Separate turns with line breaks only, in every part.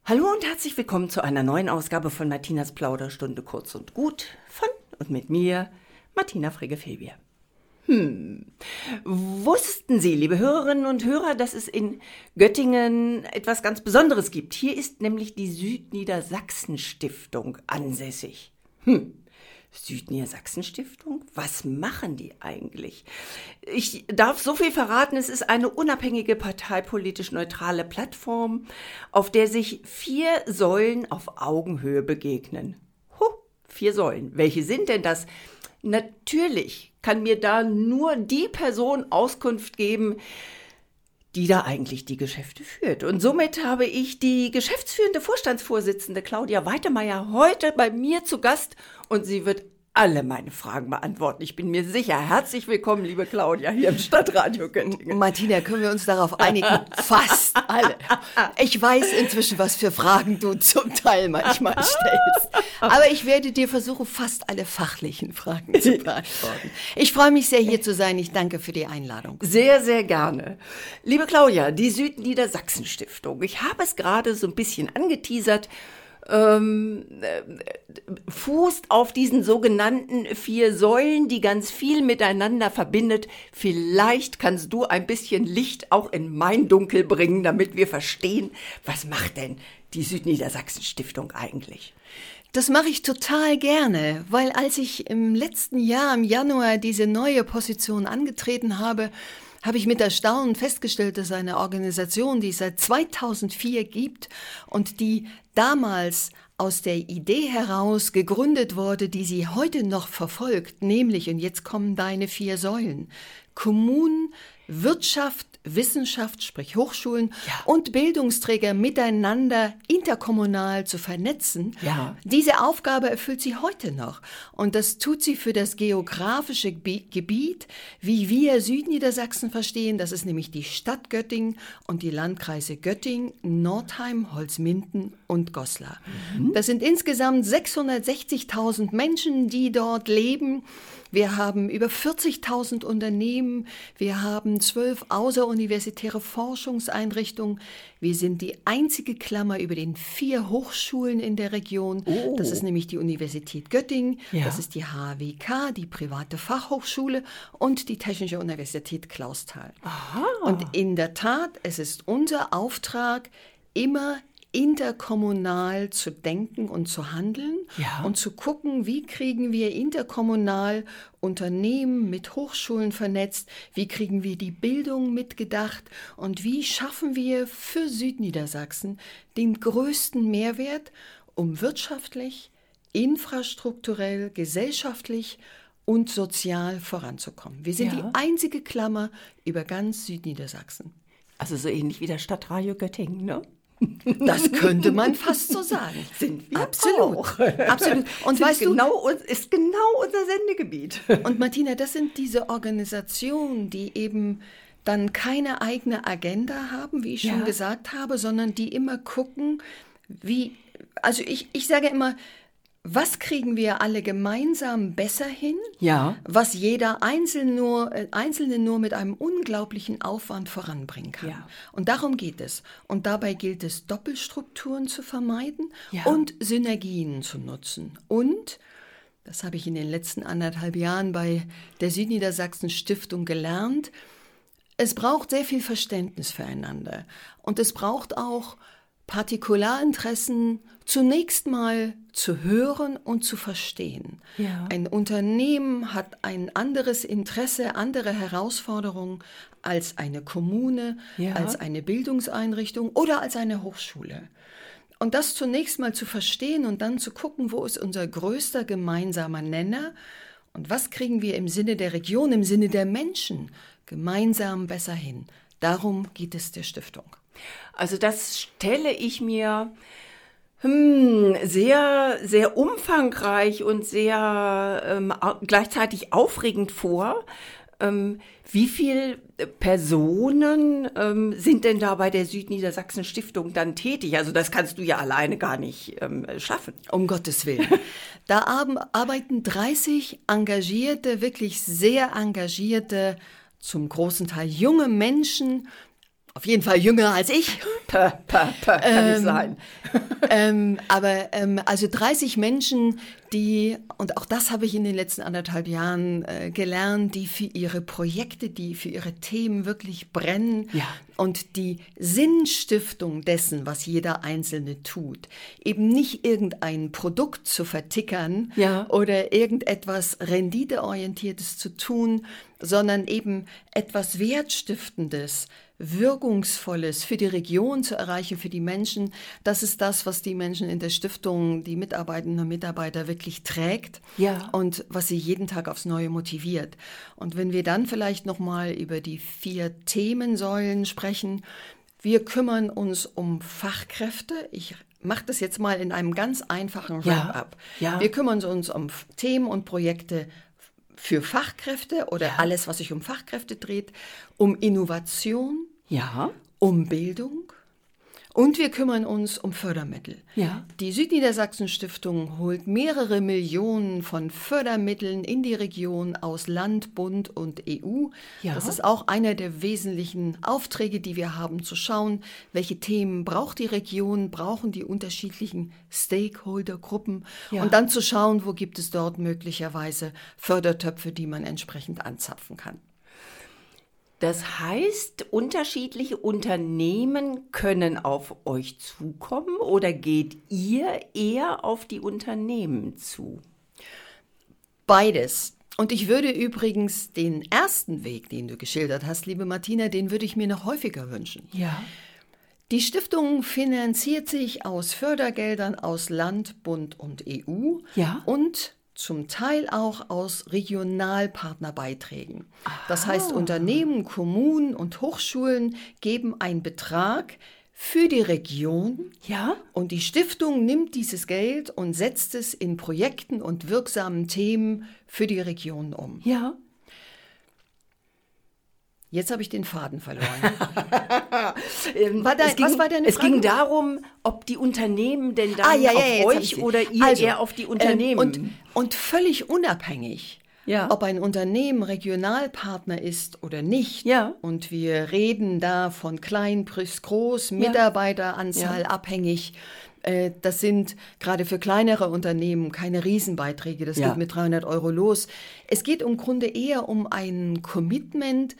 Hallo und herzlich willkommen zu einer neuen Ausgabe von Martinas Plauderstunde kurz und gut von und mit mir, Martina Frege-Febier. Wussten Sie, liebe Hörerinnen und Hörer, dass es in Göttingen etwas ganz Besonderes gibt? Hier ist nämlich die Südniedersachsen-Stiftung ansässig. Südniedersachsen-Stiftung? Was machen die eigentlich? Ich darf so viel verraten, es ist eine unabhängige, parteipolitisch neutrale Plattform, auf der sich 4 Säulen auf Augenhöhe begegnen. 4 Säulen. Welche sind denn das? Natürlich kann mir da nur die Person Auskunft geben, die da eigentlich die Geschäfte führt. Und somit habe ich die geschäftsführende Vorstandsvorsitzende Claudia Weitemeyer heute bei mir zu Gast und sie wird alle meine Fragen beantworten. Ich bin mir sicher. Herzlich willkommen, liebe Claudia, hier im Stadtradio Göttingen.
Martina, können wir uns darauf einigen? Fast alle. Ich weiß inzwischen, was für Fragen du zum Teil manchmal stellst. Aber ich werde dir versuchen, fast alle fachlichen Fragen zu beantworten. Ich freue mich sehr, hier zu sein. Ich danke für die Einladung.
Sehr, sehr gerne. Liebe Claudia, die Südniedersachsen-Stiftung. Ich habe es gerade so ein bisschen angeteasert. Fußt auf diesen sogenannten 4 Säulen, die ganz viel miteinander verbindet. Vielleicht kannst du ein bisschen Licht auch in mein Dunkel bringen, damit wir verstehen, was macht denn die Südniedersachsen-Stiftung eigentlich?
Das mache ich total gerne, weil als ich im letzten Jahr, im Januar, diese neue Position angetreten habe ich mit Erstaunen festgestellt, dass eine Organisation, die es seit 2004 gibt und die damals aus der Idee heraus gegründet wurde, die sie heute noch verfolgt, nämlich, und jetzt kommen deine 4 Säulen, Kommunen, Wirtschaft, Wissenschaft, sprich Hochschulen und Bildungsträger miteinander interkommunal zu vernetzen.
Ja.
Diese Aufgabe erfüllt sie heute noch. Und das tut sie für das geografische Gebiet, wie wir Südniedersachsen verstehen. Das ist nämlich die Stadt Göttingen und die Landkreise Göttingen, Nordheim, Holzminden und Goslar. Das sind insgesamt 660.000 Menschen, die dort leben. Wir haben über 40.000 Unternehmen, wir haben 12 außeruniversitäre Forschungseinrichtungen. Wir sind die einzige Klammer über den 4 Hochschulen in der Region. Oh. Das ist nämlich die Universität Göttingen, das ist die HWK, die private Fachhochschule und die Technische Universität Clausthal.
Aha.
Und in der Tat, es ist unser Auftrag, immer interkommunal zu denken und zu handeln und zu gucken, wie kriegen wir interkommunal Unternehmen mit Hochschulen vernetzt, wie kriegen wir die Bildung mitgedacht und wie schaffen wir für Südniedersachsen den größten Mehrwert, um wirtschaftlich, infrastrukturell, gesellschaftlich und sozial voranzukommen. Wir sind die einzige Klammer über ganz Südniedersachsen.
Also so ähnlich wie das Stadtradio Göttingen, ne?
Das könnte man fast so sagen.
Sind wir
Absolut.
auch.
Absolut. Und weißt du,
ist genau unser Sendegebiet.
Und Martina, das sind diese Organisationen, die eben dann keine eigene Agenda haben, wie ich schon gesagt habe, sondern die immer gucken, also ich sage immer, was kriegen wir alle gemeinsam besser hin?
Ja.
Was jeder Einzelne nur mit einem unglaublichen Aufwand voranbringen kann.
Ja.
Und darum geht es. Und dabei gilt es, Doppelstrukturen zu vermeiden und Synergien zu nutzen. Und, das habe ich in den letzten 1,5 Jahren bei der Südniedersachsen Stiftung gelernt, es braucht sehr viel Verständnis füreinander. Und es braucht auch Partikularinteressen zunächst mal zu hören und zu verstehen.
Ja.
Ein Unternehmen hat ein anderes Interesse, andere Herausforderungen als eine Kommune, als eine Bildungseinrichtung oder als eine Hochschule. Und das zunächst mal zu verstehen und dann zu gucken, wo ist unser größter gemeinsamer Nenner und was kriegen wir im Sinne der Region, im Sinne der Menschen gemeinsam besser hin. Darum geht es der Stiftung.
Also das stelle ich mir sehr, sehr umfangreich und sehr gleichzeitig aufregend vor. Wie viele Personen sind denn da bei der Südniedersachsen Stiftung dann tätig? Also das kannst du ja alleine gar nicht schaffen.
Um Gottes Willen. Da arbeiten 30 engagierte, wirklich sehr engagierte, zum großen Teil junge Menschen auf jeden Fall jünger als ich.
Kann nicht sein.
Also 30 Menschen, die, und auch das habe ich in den letzten 1,5 Jahren gelernt, die für ihre Projekte, die für ihre Themen wirklich brennen und die Sinnstiftung dessen, was jeder Einzelne tut, eben nicht irgendein Produkt zu vertickern oder irgendetwas Renditeorientiertes zu tun, sondern eben etwas Wertstiftendes, Wirkungsvolles für die Region zu erreichen, für die Menschen. Das ist das, was die Menschen in der Stiftung, die Mitarbeiterinnen und Mitarbeiter wirklich trägt und was sie jeden Tag aufs Neue motiviert. Und wenn wir dann vielleicht nochmal über die 4 Themensäulen sprechen, wir kümmern uns um Fachkräfte. Ich mache das jetzt mal in einem ganz einfachen Wrap-up. Wir kümmern uns um Themen und Projekte für Fachkräfte oder alles, was sich um Fachkräfte dreht, um Innovation, um Bildung und wir kümmern uns um Fördermittel. Die Südniedersachsen-Stiftung holt mehrere Millionen von Fördermitteln in die Region aus Land, Bund und EU. Das ist auch einer der wesentlichen Aufträge, die wir haben, zu schauen, welche Themen braucht die Region, brauchen die unterschiedlichen Stakeholdergruppen und dann zu schauen, wo gibt es dort möglicherweise Fördertöpfe, die man entsprechend anzapfen kann.
Das heißt, unterschiedliche Unternehmen können auf euch zukommen oder geht ihr eher auf die Unternehmen zu?
Beides. Und ich würde übrigens den ersten Weg, den du geschildert hast, liebe Martina, den würde ich mir noch häufiger wünschen. Die Stiftung finanziert sich aus Fördergeldern aus Land, Bund und EU und zum Teil auch aus Regionalpartnerbeiträgen. Das heißt, Unternehmen, Kommunen und Hochschulen geben einen Betrag für die Region und die Stiftung nimmt dieses Geld und setzt es in Projekten und wirksamen Themen für die Region um. Jetzt habe ich den Faden verloren.
Was war deine Frage? Es ging darum, ob die Unternehmen denn dann auf euch oder ihr eher auf die Unternehmen.
Und völlig unabhängig, ob ein Unternehmen Regionalpartner ist oder nicht. Und wir reden da von klein bis groß, Mitarbeiteranzahl abhängig. Das sind gerade für kleinere Unternehmen keine Riesenbeiträge. Das geht mit 300 € los. Es geht im Grunde eher um ein Commitment,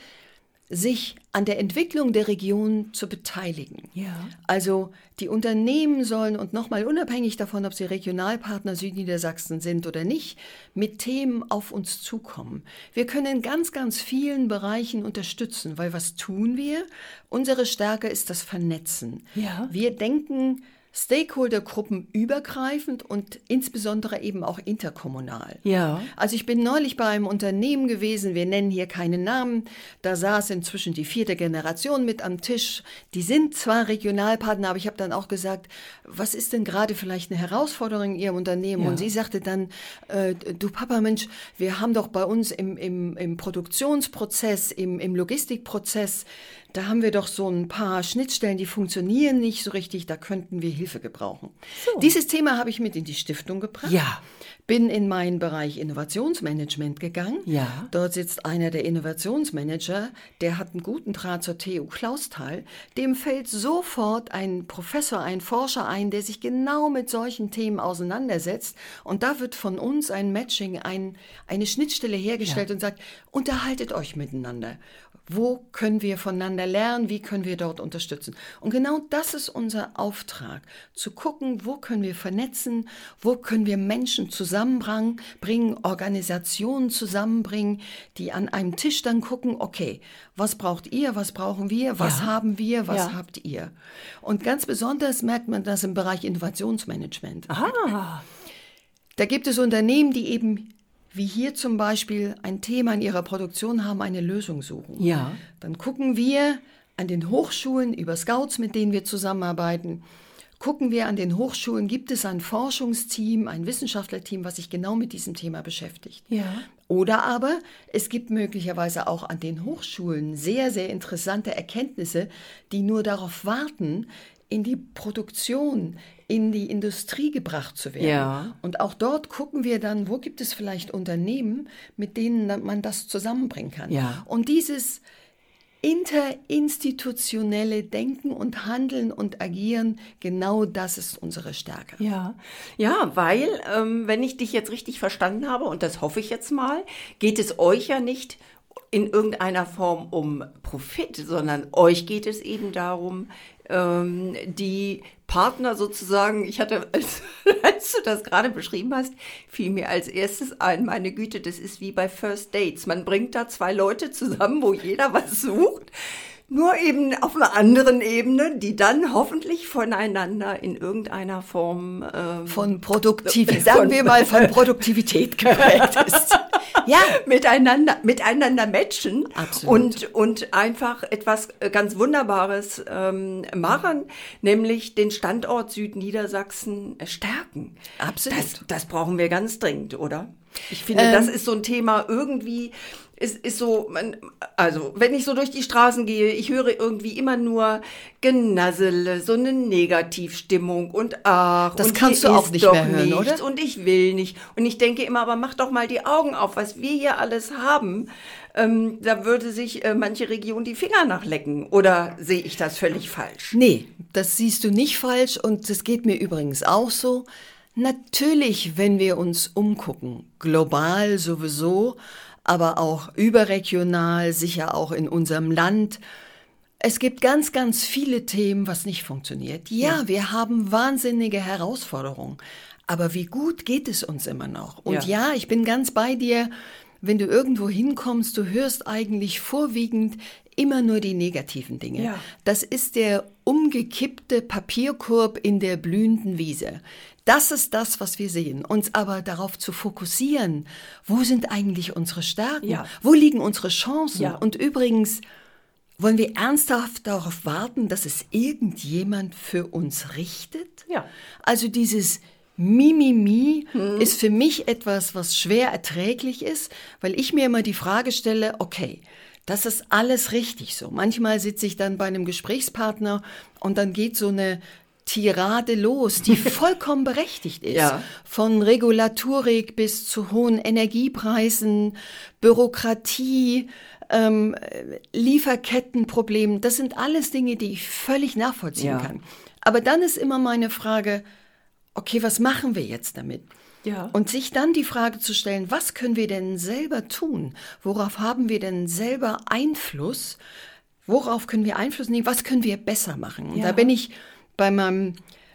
sich an der Entwicklung der Region zu beteiligen. Also die Unternehmen sollen, und nochmal unabhängig davon, ob sie Regionalpartner Südniedersachsen sind oder nicht, mit Themen auf uns zukommen. Wir können in ganz, ganz vielen Bereichen unterstützen, weil was tun wir? Unsere Stärke ist das Vernetzen. Wir denken Stakeholdergruppen übergreifend und insbesondere eben auch interkommunal. Also ich bin neulich bei einem Unternehmen gewesen, wir nennen hier keine Namen, da saß inzwischen die 4. Generation mit am Tisch. Die sind zwar Regionalpartner, aber ich habe dann auch gesagt, was ist denn gerade vielleicht eine Herausforderung in Ihrem Unternehmen? Und sie sagte dann, du Papa, Mensch, wir haben doch bei uns im Produktionsprozess, im Logistikprozess, da haben wir doch so ein paar Schnittstellen, die funktionieren nicht so richtig, da könnten wir Hilfe gebrauchen. Dieses Thema habe ich mit in die Stiftung gebracht. Bin in meinen Bereich Innovationsmanagement gegangen. Dort sitzt einer der Innovationsmanager, der hat einen guten Draht zur TU Clausthal. Dem fällt sofort ein Professor, ein Forscher ein, der sich genau mit solchen Themen auseinandersetzt. Und da wird von uns ein Matching, eine Schnittstelle hergestellt und sagt, unterhaltet euch miteinander. Wo können wir voneinander lernen? Wie können wir dort unterstützen? Und genau das ist unser Auftrag, zu gucken, wo können wir vernetzen, wo können wir Menschen zusammenbringen, Organisationen zusammenbringen, die an einem Tisch dann gucken, okay, was braucht ihr, was brauchen wir, was haben wir, was habt ihr? Und ganz besonders merkt man das im Bereich Innovationsmanagement. Da gibt es Unternehmen, die eben wie hier zum Beispiel ein Thema in ihrer Produktion haben, eine Lösung suchen. Dann gucken wir an den Hochschulen über Scouts, mit denen wir zusammenarbeiten, gucken wir an den Hochschulen, gibt es ein Forschungsteam, ein Wissenschaftlerteam, was sich genau mit diesem Thema beschäftigt. Oder aber es gibt möglicherweise auch an den Hochschulen sehr, sehr interessante Erkenntnisse, die nur darauf warten, in die Produktion, in die Industrie gebracht zu werden. Und auch dort gucken wir dann, wo gibt es vielleicht Unternehmen, mit denen man das zusammenbringen kann. Und dieses interinstitutionelle Denken und Handeln und Agieren, genau das ist unsere Stärke.
Ja, ja, weil, wenn ich dich jetzt richtig verstanden habe, und das hoffe ich jetzt mal, geht es euch ja nicht in irgendeiner Form um Profit, sondern euch geht es eben darum, die Partner sozusagen, ich hatte, als du das gerade beschrieben hast, fiel mir als erstes ein, meine Güte, das ist wie bei First Dates. Man bringt da zwei Leute zusammen, wo jeder was sucht, nur eben auf einer anderen Ebene, die dann hoffentlich voneinander in irgendeiner Form
von Produktivität, sagen wir mal, von Produktivität geprägt ist.
Ja, miteinander matchen.
Absolut.
Und einfach etwas ganz Wunderbares machen, nämlich den Standort Südniedersachsen stärken.
Absolut.
Das brauchen wir ganz dringend, oder? Ich finde, das ist so ein Thema irgendwie. Ist so, also wenn ich so durch die Straßen gehe, ich höre irgendwie immer nur Genassele, so eine Negativstimmung und ach,
das
und
kannst du auch nicht mehr hören, oder?
Und ich will nicht. Und ich denke immer, aber mach doch mal die Augen auf, was wir hier alles haben. Da würde sich manche Region die Finger nachlecken. Oder sehe ich das völlig falsch?
Nee, das siehst du nicht falsch und das geht mir übrigens auch so. Natürlich, wenn wir uns umgucken, global sowieso, aber auch überregional, sicher auch in unserem Land. Es gibt ganz, ganz viele Themen, was nicht funktioniert. Ja, wir haben wahnsinnige Herausforderungen. Aber wie gut geht es uns immer noch? Und ja, ich bin ganz bei dir. Wenn du irgendwo hinkommst, du hörst eigentlich vorwiegend immer nur die negativen Dinge. Ja. Das ist der umgekippte Papierkorb in der blühenden Wiese. Das ist das, was wir sehen. Uns aber darauf zu fokussieren, wo sind eigentlich unsere Stärken? Ja. Wo liegen unsere Chancen? Ja. Und übrigens, wollen wir ernsthaft darauf warten, dass es irgendjemand für uns richtet? Ja. Also dieses Mimimi ist für mich etwas, was schwer erträglich ist, weil ich mir immer die Frage stelle, okay, das ist alles richtig so. Manchmal sitze ich dann bei einem Gesprächspartner und dann geht so eine Tirade los, die vollkommen berechtigt ist. Ja. Von Regulatorik bis zu hohen Energiepreisen, Bürokratie, Lieferkettenproblemen. Das sind alles Dinge, die ich völlig nachvollziehen kann. Aber dann ist immer meine Frage, okay, was machen wir jetzt damit? Ja. Und sich dann die Frage zu stellen, was können wir denn selber tun? Worauf haben wir denn selber Einfluss? Worauf können wir Einfluss nehmen? Was können wir besser machen? Und da bin ich bei meinem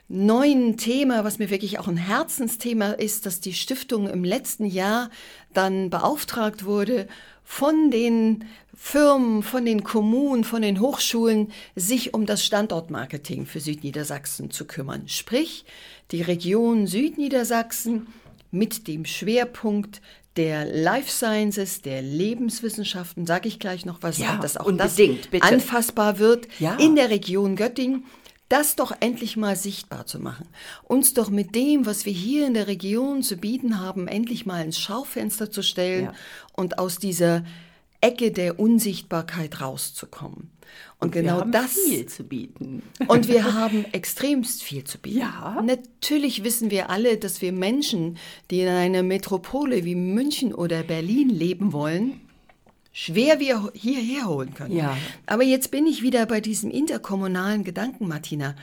neuen Thema, was mir wirklich auch ein Herzensthema ist, dass die Stiftung im letzten Jahr dann beauftragt wurde, von den Firmen, von den Kommunen, von den Hochschulen, sich um das Standortmarketing für Südniedersachsen zu kümmern. Sprich, die Region Südniedersachsen mit dem Schwerpunkt der Life Sciences, der Lebenswissenschaften, sage ich gleich noch was, dass auch das anfassbar wird in der Region Göttingen. Das doch endlich mal sichtbar zu machen. Uns doch mit dem, was wir hier in der Region zu bieten haben, endlich mal ins Schaufenster zu stellen und aus dieser Ecke der Unsichtbarkeit rauszukommen. Und genau
wir haben
das
viel zu bieten.
Und wir haben extremst viel zu bieten. Ja. Natürlich wissen wir alle, dass wir Menschen, die in einer Metropole wie München oder Berlin leben wollen, schwer wir hierher holen können. Ja. Aber jetzt bin ich wieder bei diesem interkommunalen Gedanken, Martina.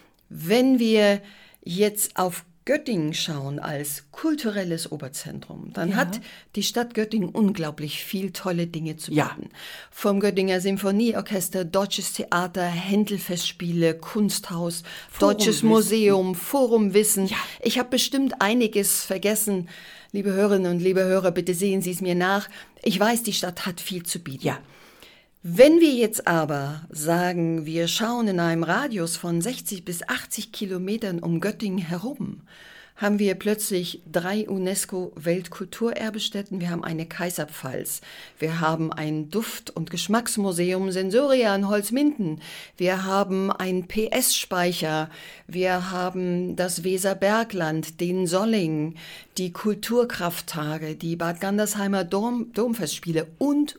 Wenn wir jetzt auf Göttingen schauen als kulturelles Oberzentrum, dann hat die Stadt Göttingen unglaublich viel tolle Dinge zu bieten. Vom Göttinger Symphonieorchester, Deutsches Theater, Händelfestspiele, Kunsthaus, Deutsches Museum, Forumwissen. Ja. Ich habe bestimmt einiges vergessen. Liebe Hörerinnen und liebe Hörer, bitte sehen Sie es mir nach. Ich weiß, die Stadt hat viel zu bieten. Ja. Wenn wir jetzt aber sagen, wir schauen in einem Radius von 60 bis 80 Kilometern um Göttingen herum, haben wir plötzlich 3 UNESCO-Weltkulturerbestätten. Wir haben eine Kaiserpfalz. Wir haben ein Duft- und Geschmacksmuseum Sensoria in Holzminden. Wir haben einen PS-Speicher. Wir haben das Weserbergland, den Solling, die Kulturkrafttage, die Bad Gandersheimer Domfestspiele und.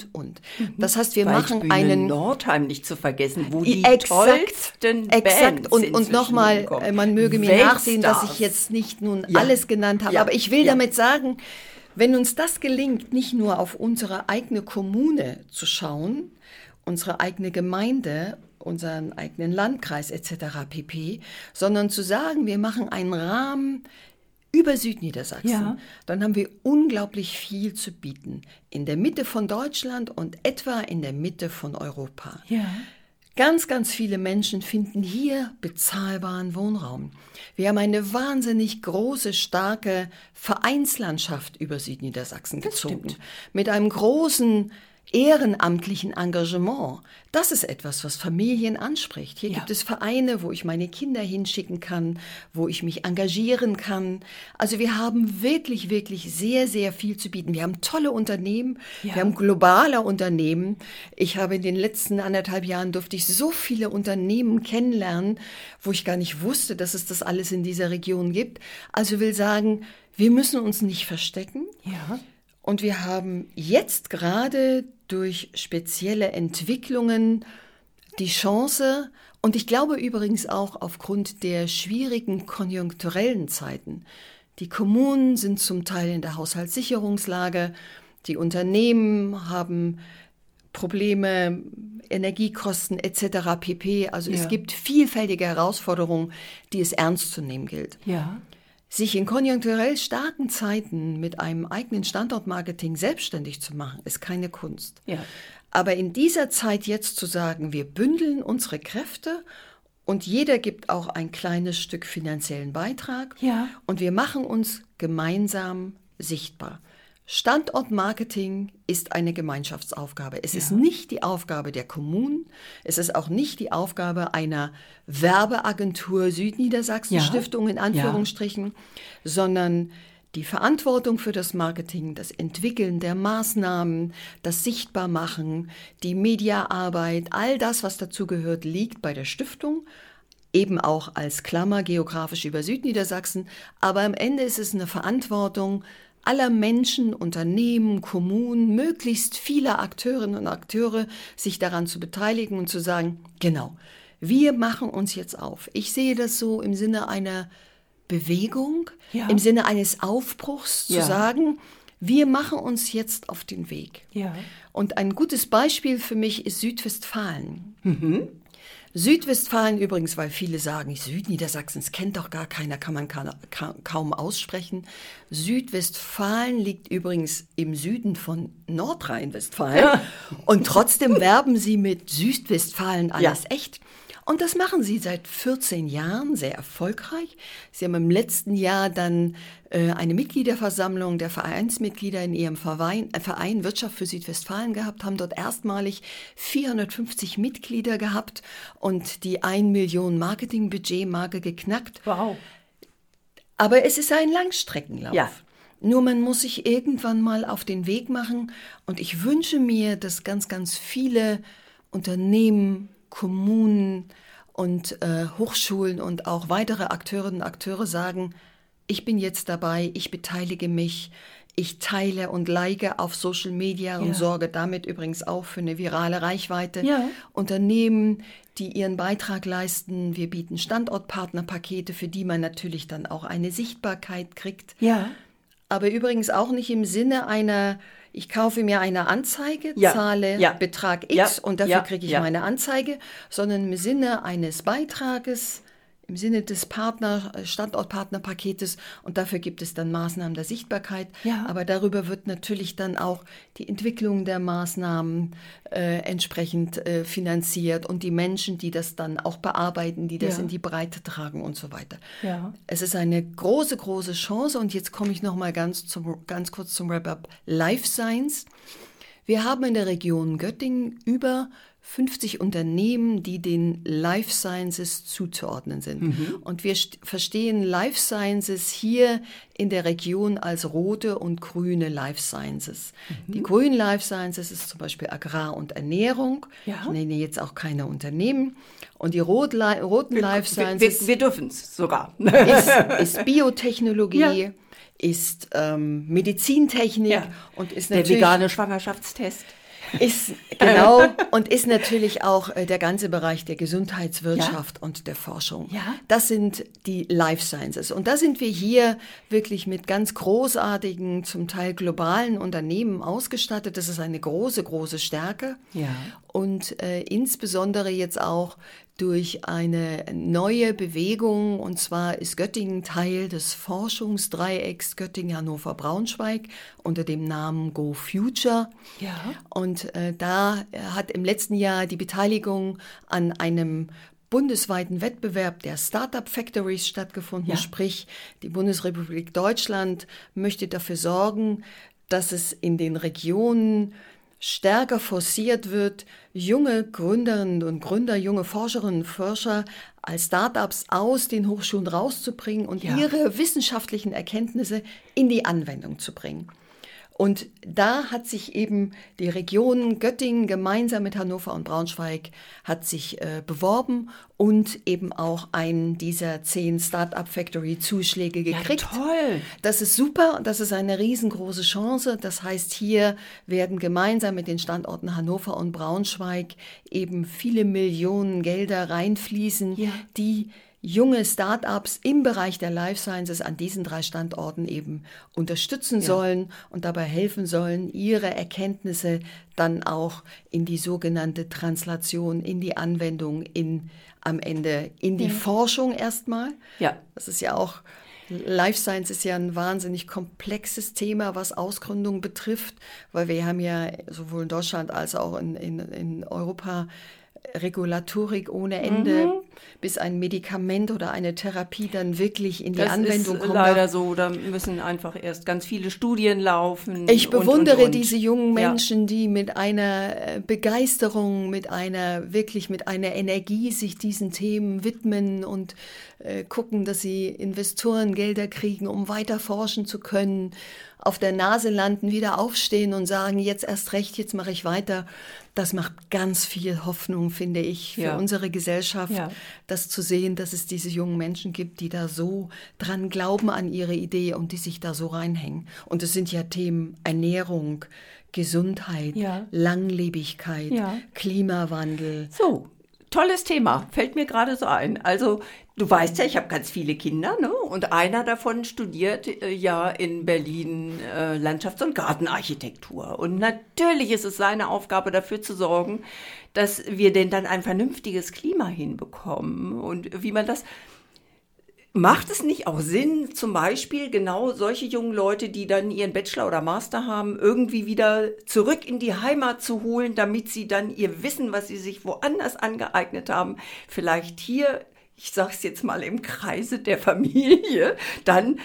Das heißt, wir machen einen
Nordheim nicht zu vergessen, wo die tollsten Bands
und nochmal, man möge mir nachsehen, dass ich jetzt nicht nun alles genannt habe, aber ich will damit sagen, wenn uns das gelingt, nicht nur auf unsere eigene Kommune zu schauen unsere eigene Gemeinde, unseren eigenen Landkreis etc. pp., sondern zu sagen, wir machen einen Rahmen über Südniedersachsen,
Ja.
dann haben wir unglaublich viel zu bieten. In der Mitte von Deutschland und etwa in der Mitte von Europa.
Ja.
Ganz, ganz viele Menschen finden hier bezahlbaren Wohnraum. Wir haben eine wahnsinnig große, starke Vereinslandschaft über Südniedersachsen gezogen. Mit einem großen ehrenamtlichen Engagement. Das ist etwas, was Familien anspricht. Hier gibt es Vereine, wo ich meine Kinder hinschicken kann, wo ich mich engagieren kann. Also wir haben wirklich, wirklich sehr, sehr viel zu bieten. Wir haben tolle Unternehmen, wir haben globale Unternehmen. Ich habe in den letzten 1,5 Jahren durfte ich so viele Unternehmen kennenlernen, wo ich gar nicht wusste, dass es das alles in dieser Region gibt. Also will sagen, wir müssen uns nicht verstecken.
Ja.
Und wir haben jetzt gerade durch spezielle Entwicklungen die Chance, und ich glaube übrigens auch aufgrund der schwierigen konjunkturellen Zeiten, die Kommunen sind zum Teil in der Haushaltssicherungslage, die Unternehmen haben Probleme, Energiekosten etc. pp. Also es gibt vielfältige Herausforderungen, die es ernst zu nehmen gilt.
Ja.
Sich in konjunkturell starken Zeiten mit einem eigenen Standortmarketing selbstständig zu machen, ist keine Kunst.
Ja.
Aber in dieser Zeit jetzt zu sagen, wir bündeln unsere Kräfte und jeder gibt auch ein kleines Stück finanziellen Beitrag und wir machen uns gemeinsam sichtbar. Standortmarketing ist eine Gemeinschaftsaufgabe. Es ist nicht die Aufgabe der Kommunen, es ist auch nicht die Aufgabe einer Werbeagentur Südniedersachsen Stiftung in Anführungsstrichen, sondern die Verantwortung für das Marketing, das Entwickeln der Maßnahmen, das Sichtbarmachen, die Mediaarbeit, all das, was dazu gehört, liegt bei der Stiftung, eben auch als Klammer geografisch über Südniedersachsen. Aber am Ende ist es eine Verantwortung aller Menschen, Unternehmen, Kommunen, möglichst viele Akteurinnen und Akteure, sich daran zu beteiligen und zu sagen, genau, wir machen uns jetzt auf. Ich sehe das so im Sinne einer Bewegung, im Sinne eines Aufbruchs, zu sagen, wir machen uns jetzt auf den Weg.
Ja.
Und ein gutes Beispiel für mich ist Südwestfalen. Südwestfalen übrigens, weil viele sagen, Südniedersachsen, das kennt doch gar keiner, kann man kaum aussprechen. Südwestfalen liegt übrigens im Süden von Nordrhein-Westfalen und trotzdem werben sie mit Südwestfalen alles echt. Und das machen sie seit 14 Jahren sehr erfolgreich. Sie haben im letzten Jahr dann eine Mitgliederversammlung der Vereinsmitglieder in ihrem Verein Wirtschaft für Südwestfalen gehabt, haben dort erstmalig 450 Mitglieder gehabt und die 1 Million Marketingbudget-Marke geknackt.
Wow.
Aber es ist ein Langstreckenlauf.
Ja.
Nur man muss sich irgendwann mal auf den Weg machen. Und ich wünsche mir, dass ganz, ganz viele Unternehmen, Kommunen und Hochschulen und auch weitere Akteurinnen und Akteure sagen, ich bin jetzt dabei, ich beteilige mich, ich teile und like auf Social Media und sorge damit übrigens auch für eine virale Reichweite. Unternehmen, die ihren Beitrag leisten, wir bieten Standortpartnerpakete, für die man natürlich dann auch eine Sichtbarkeit kriegt. Aber übrigens auch nicht im Sinne einer, ich kaufe mir eine Anzeige, zahle Betrag X und dafür kriege ich meine Anzeige, sondern im Sinne eines Beitrages, im Sinne des Standortpartnerpaketes und dafür gibt es dann Maßnahmen der Sichtbarkeit. Aber darüber wird natürlich dann auch die Entwicklung der Maßnahmen entsprechend finanziert und die Menschen, die das dann auch bearbeiten, die das in die Breite tragen und so weiter. Es ist eine große, große Chance und jetzt komme ich noch mal ganz kurz zum Wrap-up Life Science. Wir haben in der Region Göttingen über 50 Unternehmen, die den Life Sciences zuzuordnen sind. Und wir verstehen Life Sciences hier in der Region als rote und grüne Life Sciences. Die grünen Life Sciences ist zum Beispiel Agrar und Ernährung. Ich nenne jetzt auch keine Unternehmen. Und die roten Life Sciences...
Wir dürfen es sogar.
Ist Biotechnologie, ist Medizintechnik und ist natürlich...
Der vegane Schwangerschaftstest.
Ist genau und ist natürlich auch der ganze Bereich der Gesundheitswirtschaft und der Forschung. Das sind die Life Sciences. Und da sind wir hier wirklich mit ganz großartigen, zum Teil globalen Unternehmen ausgestattet. Das ist eine große, große Stärke. und insbesondere jetzt auch durch eine neue Bewegung, und zwar ist Göttingen Teil des Forschungsdreiecks Göttingen, Hannover, Braunschweig unter dem Namen Go Future.
Ja.
Und da hat im letzten Jahr die Beteiligung an einem bundesweiten Wettbewerb der Startup Factories stattgefunden.
Ja.
Sprich, die Bundesrepublik Deutschland möchte dafür sorgen, dass es in den Regionen stärker forciert wird, junge Gründerinnen und Gründer, junge Forscherinnen und Forscher als Startups aus den Hochschulen rauszubringen und ihre wissenschaftlichen Erkenntnisse in die Anwendung zu bringen. Und da hat sich eben die Region Göttingen gemeinsam mit Hannover und Braunschweig hat sich beworben und eben auch einen dieser 10 Startup Factory Zuschläge gekriegt.
Ja, toll.
Das ist super und das ist eine riesengroße Chance. Das heißt, hier werden gemeinsam mit den Standorten Hannover und Braunschweig eben viele Millionen Gelder reinfließen, die junge Start-ups im Bereich der Life Sciences an diesen 3 Standorten eben unterstützen sollen und dabei helfen sollen, ihre Erkenntnisse dann auch in die sogenannte Translation, in die Anwendung, am Ende in die Forschung erstmal.
Ja.
Das ist ja auch, Life Science ist ja ein wahnsinnig komplexes Thema, was Ausgründung betrifft, weil wir haben ja sowohl in Deutschland als auch in Europa Regulatorik ohne Ende, bis ein Medikament oder eine Therapie dann wirklich in die Anwendung kommt.
Das ist leider so, da müssen einfach erst ganz viele Studien laufen.
Ich bewundere diese jungen Menschen, die mit einer Begeisterung, mit einer Energie sich diesen Themen widmen und gucken, dass sie Investorengelder kriegen, um weiter forschen zu können, auf der Nase landen, wieder aufstehen und sagen, jetzt erst recht, jetzt mache ich weiter. Das macht ganz viel Hoffnung, finde ich, für unsere Gesellschaft, das zu sehen, dass es diese jungen Menschen gibt, die da so dran glauben an ihre Idee und die sich da so reinhängen. Und es sind ja Themen Ernährung, Gesundheit, Langlebigkeit, Klimawandel.
So, tolles Thema, fällt mir gerade so ein. Also du weißt ja, ich habe ganz viele Kinder, ne? Und einer davon studiert in Berlin Landschafts- und Gartenarchitektur. Und natürlich ist es seine Aufgabe, dafür zu sorgen, dass wir denn dann ein vernünftiges Klima hinbekommen. Und wie man das... Macht es nicht auch Sinn, zum Beispiel genau solche jungen Leute, die dann ihren Bachelor oder Master haben, irgendwie wieder zurück in die Heimat zu holen, damit sie dann ihr Wissen, was sie sich woanders angeeignet haben, vielleicht hier, ich sage es jetzt mal im Kreise der Familie, dann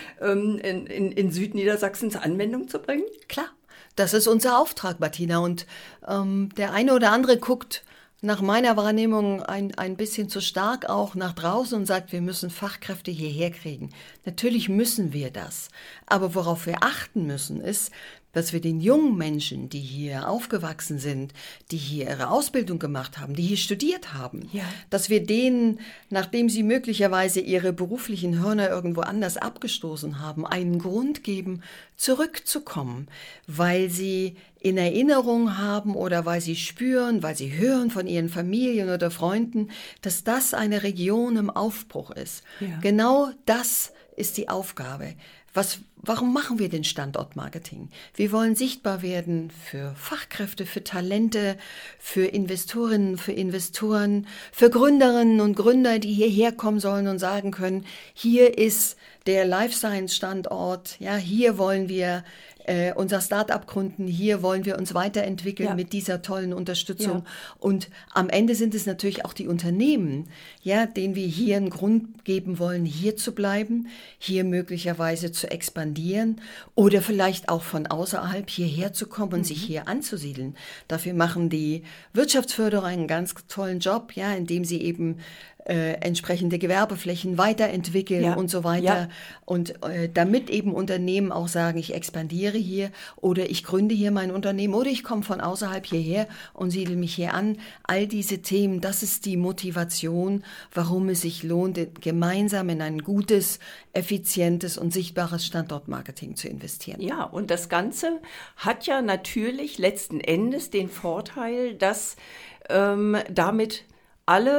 in Südniedersachsen zur Anwendung zu bringen?
Klar, das ist unser Auftrag, Martina. Und der eine oder andere guckt nach meiner Wahrnehmung ein bisschen zu stark auch nach draußen und sagt, wir müssen Fachkräfte hierher kriegen. Natürlich müssen wir das. Aber worauf wir achten müssen, ist, dass wir den jungen Menschen, die hier aufgewachsen sind, die hier ihre Ausbildung gemacht haben, die hier studiert haben, dass wir denen, nachdem sie möglicherweise ihre beruflichen Hörner irgendwo anders abgestoßen haben, einen Grund geben, zurückzukommen, weil sie in Erinnerung haben oder weil sie spüren, weil sie hören von ihren Familien oder Freunden, dass das eine Region im Aufbruch ist. Ja. Genau das ist die Aufgabe. Warum machen wir den Standortmarketing? Wir wollen sichtbar werden für Fachkräfte, für Talente, für Investorinnen, für Investoren, für Gründerinnen und Gründer, die hierher kommen sollen und sagen können, hier ist der Life Science Standort, ja, hier wollen wir unser Start-up gründen, hier wollen wir uns weiterentwickeln mit dieser tollen Unterstützung. Ja. Und am Ende sind es natürlich auch die Unternehmen, ja, denen wir hier einen Grund geben wollen, hier zu bleiben, hier möglicherweise zu expandieren oder vielleicht auch von außerhalb hierher zu kommen und sich hier anzusiedeln. Dafür machen die Wirtschaftsförderer einen ganz tollen Job, ja, indem sie eben entsprechende Gewerbeflächen weiterentwickeln und so weiter. Ja. Und damit eben Unternehmen auch sagen, ich expandiere hier oder ich gründe hier mein Unternehmen oder ich komme von außerhalb hierher und siedle mich hier an. All diese Themen, das ist die Motivation, warum es sich lohnt, gemeinsam in ein gutes, effizientes und sichtbares Standortmarketing zu investieren.
Ja, und das Ganze hat ja natürlich letzten Endes den Vorteil, dass damit alle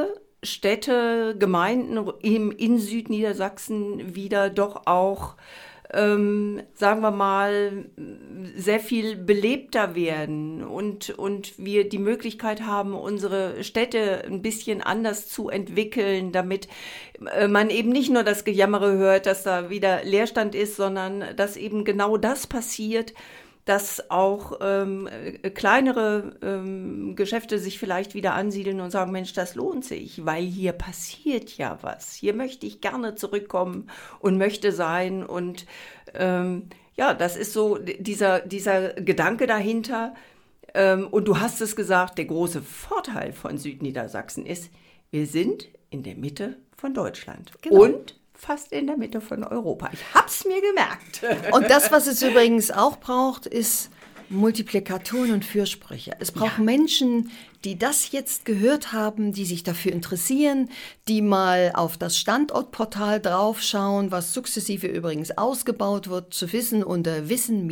Städte, Gemeinden in Südniedersachsen wieder doch auch, sagen wir mal, sehr viel belebter werden und wir die Möglichkeit haben, unsere Städte ein bisschen anders zu entwickeln, damit man eben nicht nur das Gejammere hört, dass da wieder Leerstand ist, sondern dass eben genau das passiert, dass auch kleinere Geschäfte sich vielleicht wieder ansiedeln und sagen, Mensch, das lohnt sich, weil hier passiert ja was. Hier möchte ich gerne zurückkommen und möchte sein. Und das ist so dieser Gedanke dahinter. Und du hast es gesagt, der große Vorteil von Südniedersachsen ist, wir sind in der Mitte von Deutschland. Genau. Und fast in der Mitte von Europa. Ich hab's mir gemerkt.
Und das, was es übrigens auch braucht, ist Multiplikatoren und Fürsprecher. Es braucht Menschen, die das jetzt gehört haben, die sich dafür interessieren, die mal auf das Standortportal draufschauen, was sukzessive übrigens ausgebaut wird, zu wissen unter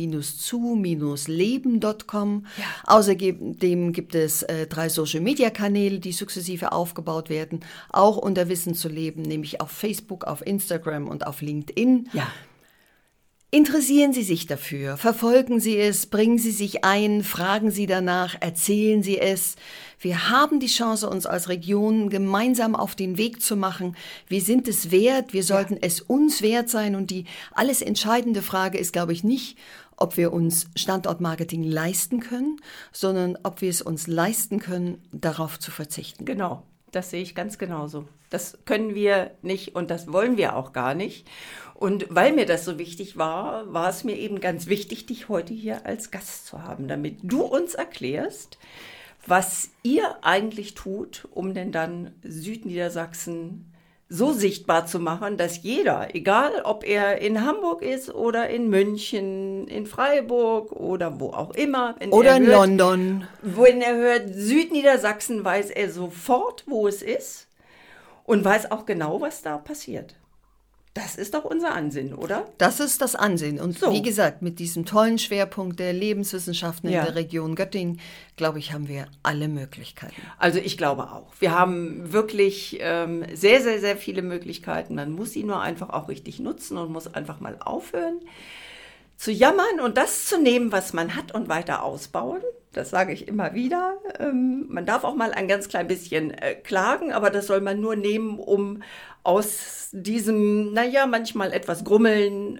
wissen-zu-leben.com. Ja. Außerdem gibt es 3 Social-Media-Kanäle, die sukzessive aufgebaut werden, auch unter Wissen zu leben, nämlich auf Facebook, auf Instagram und auf LinkedIn. Ja. Interessieren Sie sich dafür, verfolgen Sie es, bringen Sie sich ein, fragen Sie danach, erzählen Sie es. Wir haben die Chance, uns als Region gemeinsam auf den Weg zu machen. Wir sind es wert, wir sollten es uns wert sein. Und die alles entscheidende Frage ist, glaube ich, nicht, ob wir uns Standortmarketing leisten können, sondern ob wir es uns leisten können, darauf zu verzichten.
Genau, das sehe ich ganz genauso. Das können wir nicht und das wollen wir auch gar nicht. Und weil mir das so wichtig war, war es mir eben ganz wichtig, dich heute hier als Gast zu haben, damit du uns erklärst, was ihr eigentlich tut, um denn dann Südniedersachsen so sichtbar zu machen, dass jeder, egal ob er in Hamburg ist oder in München, in Freiburg oder wo auch immer.
Oder in London.
Wenn er hört Südniedersachsen, weiß er sofort, wo es ist und weiß auch genau, was da passiert. Das ist doch unser Ansinnen, oder?
Das ist das Ansinnen. Und so, wie gesagt, mit diesem tollen Schwerpunkt der Lebenswissenschaften in der Region Göttingen, glaube ich, haben wir alle Möglichkeiten.
Also ich glaube auch. Wir haben wirklich sehr, sehr, sehr viele Möglichkeiten. Man muss sie nur einfach auch richtig nutzen und muss einfach mal aufhören zu jammern und das zu nehmen, was man hat und weiter ausbauen. Das sage ich immer wieder. Man darf auch mal ein ganz klein bisschen klagen, aber das soll man nur nehmen, um aus diesem, manchmal etwas Grummeln,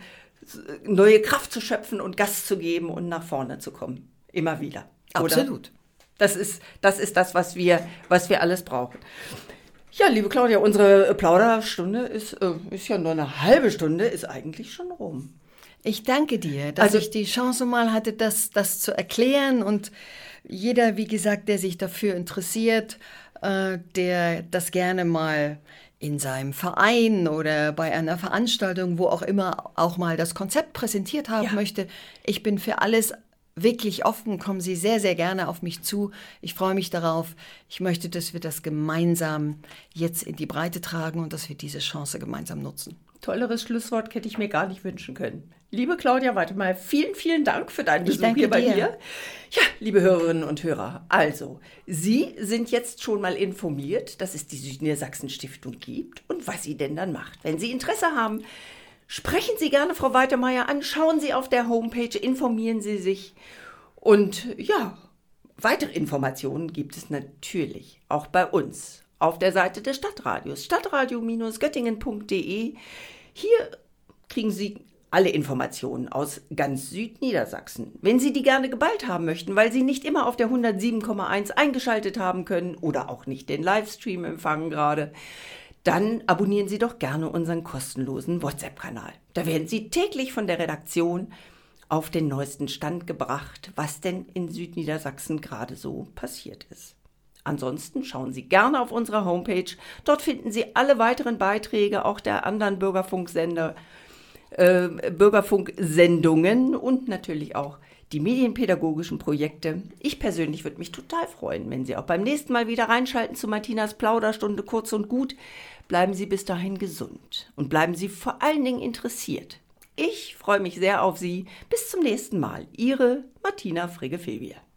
neue Kraft zu schöpfen und Gas zu geben und nach vorne zu kommen. Immer wieder.
Absolut.
Oder? Das ist das, was wir alles brauchen. Ja, liebe Claudia, unsere Plauderstunde ist ja nur eine halbe Stunde, ist eigentlich schon rum.
Ich danke dir, dass ich die Chance mal hatte, das zu erklären. Und jeder, wie gesagt, der sich dafür interessiert, der das gerne mal in seinem Verein oder bei einer Veranstaltung, wo auch immer, auch mal das Konzept präsentiert haben möchte. Ich bin für alles wirklich offen, kommen Sie sehr, sehr gerne auf mich zu. Ich freue mich darauf. Ich möchte, dass wir das gemeinsam jetzt in die Breite tragen und dass wir diese Chance gemeinsam nutzen.
Tolleres Schlusswort hätte ich mir gar nicht wünschen können. Liebe Claudia, warte mal, vielen, vielen Dank für deinen Besuch hier bei mir. Ja, liebe Hörerinnen und Hörer, also, Sie sind jetzt schon mal informiert, dass es die Südniedersachsen-Stiftung gibt und was sie denn dann macht. Wenn Sie Interesse haben, sprechen Sie gerne Frau Weitemeyer an, schauen Sie auf der Homepage, informieren Sie sich und ja, weitere Informationen gibt es natürlich auch bei uns auf der Seite des Stadtradios, stadtradio-göttingen.de. Hier kriegen Sie alle Informationen aus ganz Südniedersachsen. Wenn Sie die gerne geballt haben möchten, weil Sie nicht immer auf der 107,1 eingeschaltet haben können oder auch nicht den Livestream empfangen gerade, dann abonnieren Sie doch gerne unseren kostenlosen WhatsApp-Kanal. Da werden Sie täglich von der Redaktion auf den neuesten Stand gebracht, was denn in Südniedersachsen gerade so passiert ist. Ansonsten schauen Sie gerne auf unserer Homepage. Dort finden Sie alle weiteren Beiträge, auch der anderen Bürgerfunksendungen und natürlich auch die medienpädagogischen Projekte. Ich persönlich würde mich total freuen, wenn Sie auch beim nächsten Mal wieder reinschalten zu Martinas Plauderstunde kurz und gut. Bleiben Sie bis dahin gesund und bleiben Sie vor allen Dingen interessiert. Ich freue mich sehr auf Sie. Bis zum nächsten Mal. Ihre Martina Frigge-Filbier.